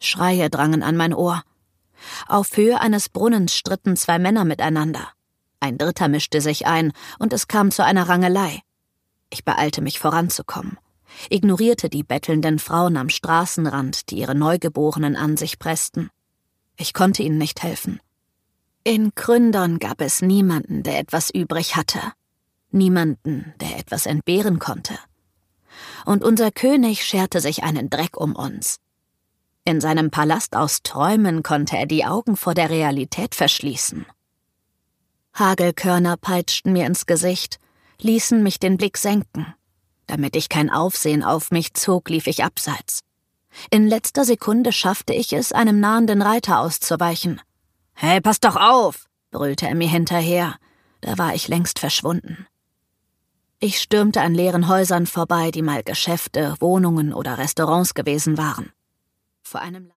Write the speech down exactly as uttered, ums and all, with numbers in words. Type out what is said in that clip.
Schreie drangen an mein Ohr. Auf Höhe eines Brunnens stritten zwei Männer miteinander. Ein dritter mischte sich ein, und es kam zu einer Rangelei. Ich beeilte mich voranzukommen, ignorierte die bettelnden Frauen am Straßenrand, die ihre Neugeborenen an sich pressten. Ich konnte ihnen nicht helfen. In Kründon gab es niemanden, der etwas übrig hatte. Niemanden, der etwas entbehren konnte. Und unser König scherte sich einen Dreck um uns. In seinem Palast aus Träumen konnte er die Augen vor der Realität verschließen. Hagelkörner peitschten mir ins Gesicht, ließen mich den Blick senken. Damit ich kein Aufsehen auf mich zog, lief ich abseits. In letzter Sekunde schaffte ich es, einem nahenden Reiter auszuweichen. »Hey, pass doch auf!« brüllte er mir hinterher. Da war ich längst verschwunden. Ich stürmte an leeren Häusern vorbei, die mal Geschäfte, Wohnungen oder Restaurants gewesen waren. Vor einem